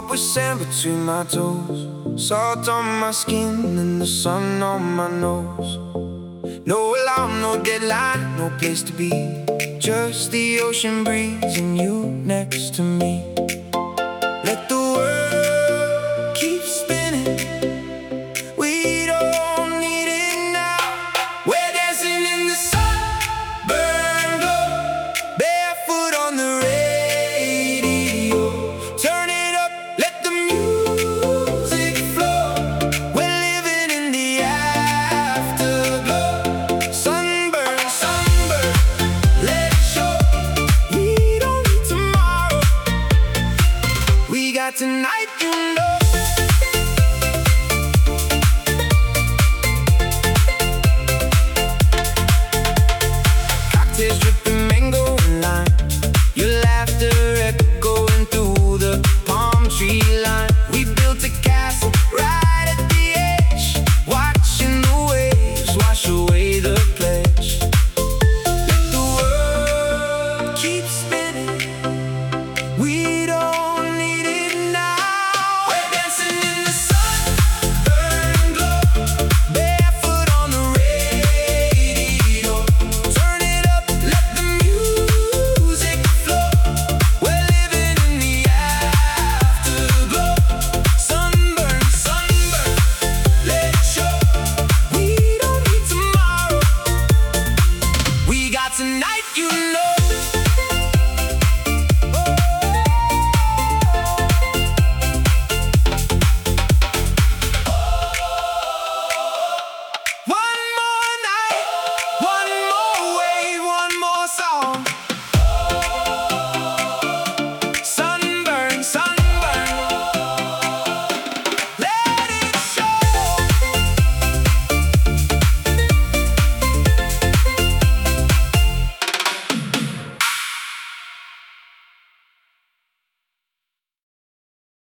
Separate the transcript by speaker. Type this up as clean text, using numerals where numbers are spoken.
Speaker 1: up with sand between my toes, salt on my skin and the sun on my nose. No alarm, no deadline, no place to be, just the ocean breeze and you next to me. Let the world keep spinning, we don't need it now. We're dancing in the sunburn glow, barefoot on the radio. Turn it up, let the music flow. We're living in the afterglow. Sunburn, sunburn, let it show. We don't need tomorrow, we got tonight, you know.